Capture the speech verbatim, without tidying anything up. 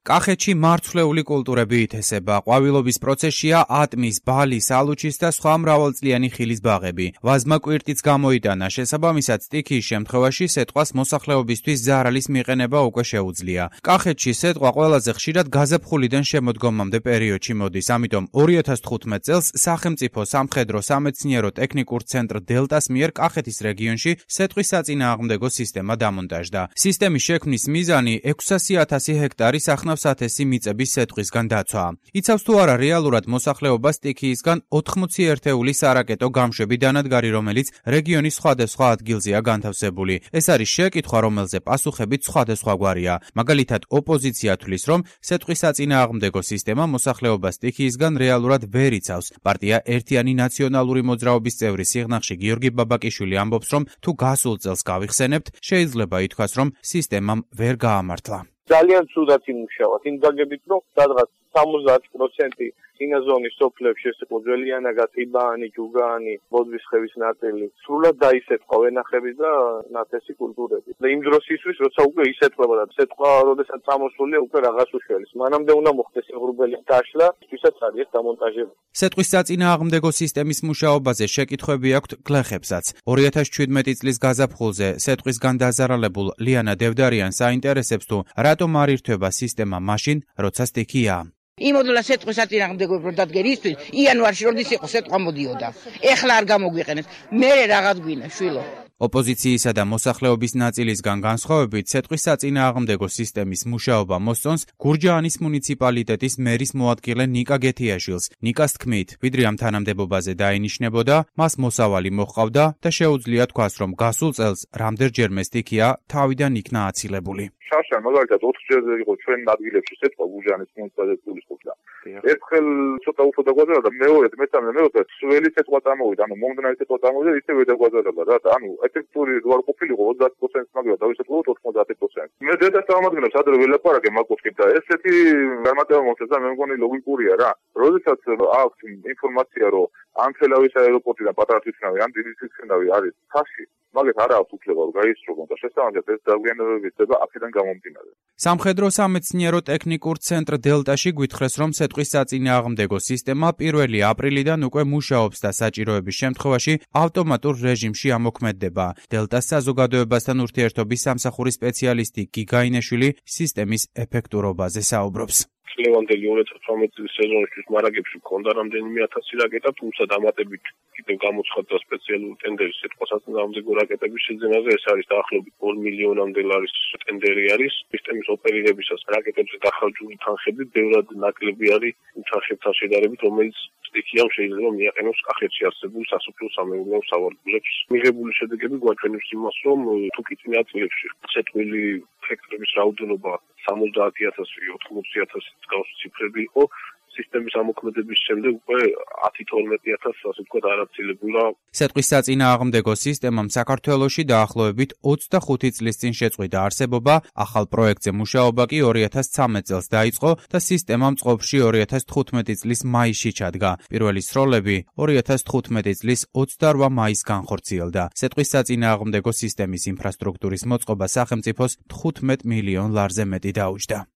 კახეთში მარცვლეული კულტურები ითესება. ყვავილობის პროცესშია ატმის, ბალის, ალუჩის და სხვა მრავალწლიანი ხილის ბაღები. ვაზმა კვირტიც გამოიტანა, შესაბამისად სტიქიის შემთხვევაში სეტყვას მოსახლეობისთვის ზარალის მიყენება უკვე შეუძლია. კახეთში სეტყვა ყველაზე ხშირად გაზაფხულიდან შემოდგომამდე პერიოდში მოდის, ამიტომ ორი ათას თხუთმეტ წელს სახელმწიფო სამხედრო სამეცნიერო ტექნიკურ ცენტრ დელტას მიერ კახეთის რეგიონში სეტყვის საწინააღმდეგო სისტემა დამონტაჟდა. სისტემის შექმნის მიზანი ექვსასი ათასი ჰექტარი სახნავ-სათესი მიწების სეტყვისგან დაცვა. იცავს თუ არა რეალურად მოსახლეობას სტიქიისგან ოთხმოცი ერთეული სარაკეტო გამშვები დანადგარი, რომელიც რეგიონის სხვადასხვა ადგილზეა განთავსებული. ეს არის შეკითხვა, რომელზე პასუხებიც სხვადასხვაგვარია. მაგალითად, ოპოზიცია თვლის, რომ სეტყვის საწინააღმდეგო სისტემა მოსახლეობას სტიქიისგან რეალურად ვერ იცავს. პარტია ერთიანი ნაციონალური მოძრაობის წევრი სიღნაღში გიორგი ბაბაკიშვილი ამბობს, რომ თუ გასულ წელს გავიხსენებთ, შეიძლება ითქვას, რომ სისტემამ ვერ გაამართლა. ძალიან ცუდად იმუშავათ, იმ გაგებით, რომ სადღაც სამოცდაათი პროცენტი წინაზონის სოფლებში ეს იყო ძველიანაგა, ტიბაანი, ჯუგაანი, ბოდბისხევის ნაწილი, სრულად დაისეტყვა ვენახები და ნათესი კულტურები. და იმ დროს ისვის, როცა უკვე ისეტყვებოდა, სეტყვა როდესაც წამოსულია უკვე რაღაც უშველის. მანამდე უნდა მოხდეს ღრუბელის დაშლა, ვისაც არის ეს დამონტაჟება. სეტყვის საწინააღმდეგო სისტემის მუშაობაზე შეკითხვები აქვთ გლეხებსაც. ორი ათას შვიდმეტი წლის გაზაფხულზე სეტყვისგან დაზარალებულ ლიანა დევდარიანს აინტერესებს თუ რატომ არ ირთვება სისტემა მაშინ, როცა სტიქია. იმოდულა სეტყვის საწინააღმდეგო პროდაგერისთვის იანვარში როდის იყო სეტყვა მოდიოდა. ეხლა არ გამოგვიყენეთ. მე რაღაც გვინა შვილო. ოპოზიციისა და მოსახლეობის ნაწილისგან განსხვავებით, სეტყვის საწინააღმდეგო სისტემის მუშაობა მოსწონს გურჯაანის მუნიციპალიტეტის მერის მოადგილე ნიკა გეთიაშვილს. ნიკას თქმით, ვიდრე ამ თანამდებობაზე დაინიშნებოდა, მას მოსავალი მოჰყავდა და შეუძლია თქვას, რომ გასულ წელს რამდენჯერმე სტიქია თავიდან იქნა აცილებული. შარშან მაგალითად ოთხჯერზე იყო ჩვენ ადგილებში სეტყვა გურჯაანის მუნიციპალიტეტის ყოფნა. ერთხელ ცოტა უფრო დაგვაძარა და მეორედ მესამე მეოთხე სველი სეტყვა წამოვიდა, ანუ მომდნარი სეტყვა წამოვიდა, ისევე დაგვაძარდა რა, ანუ ეფექტური როარ ყოფილიყო ოცდაათი პროცენტი მაგრამ დავისწრებოთ ოთხმოცდაათი პროცენტი. მე დედა წარმოგიდგენთ ადრე ველაპარაკე მაგოვსკი და ესეთი განმარტება მოხდა და მე მგონი ლოგიკურია რა. როდესაც აქვს ინფორმაცია რომ ამ თელავის აეროპორტიდან პატარა თვითნავი ან დიდი თვითნავი არის ხაში, მაგეთ არ აქვს უფლება რომ გაისწრებონ და შესაბამისად ეს დაგვიანებები ხდება აქედან გამომდინარე. სამხედრო სამეცნიერო ტექნიკურ ცენტრ დელტაში გვითხრეს, რომ სეტყვის საწინააღმდეგო სისტემა პირველი აპრილიდან უკვე მუშაობს და საჭიროების შემთხვევაში ავტომატურ რეჟიმში ამოქმედდება. დელტას საზოგადოებასთან ურთიერთობის სამსახურის სპეციალისტი გიგაინეშვილი სისტემის ეფექტურობაზე საუბრობს. ლევანდელი ორი ათას ოცდაოთხ წლის სეზონისთვის მარაგებში მქონდა რამდენიმე ათასი რაკეტა, თუმცა დამატებით კიდევ გამოცხადდა სპეციალური ტენდერი სეტყვის საწინააღმდეგო რაკეტების შეძენაზე. ეს არის დაახლოებით ორ მილიონამდე ლარის ტენდერი არის. სისტემის ოპერირებისას რაკეტებზე დახარჯული თანხები ბევრად ნაკლები არის იმ თანხებთან შედარებით, რომელიც სტიქიამ შეიძლება მიაყენოს კახეთში არსებულ სასოფლო სამეურნეო სავარგულებს. მიღებული შედეგები გვაჩვენებს იმას, რომ თუ კი წინა წლებში სეტყვილი ჰექტარების რაოდენობა სამოცდაათი ათასი ოთხმოცი ათასი გავს ციფრები იყო, სისტემის ამოქმედების შემდეგ უკვე ათი თორმეტი ათასი ასე ვთქვათ არაცილებულა. სეტყვის საწინააღმდეგო სისტემამ საქართველოში დაახლოებით ოცდახუთი წლის წინ შეწყვიტა არსებობა, ახალ პროექტზე მუშაობა კი ორი ათას ცხრამეტ წელს დაიწყო და სისტემა მწყობრში ორი ათას თხუთმეტი წლის მაისში ჩადგა. პირველი სროლები ორი ათას თხუთმეტი წლის ოცდარვა მაისს განხორციელდა. სეტყვის საწინააღმდეგო სისტემის ინფრასტრუქტურის მოწყობა სახელმწიფოს თხუთმეტ მილიონ ლარზე მეტი დაუჯდა.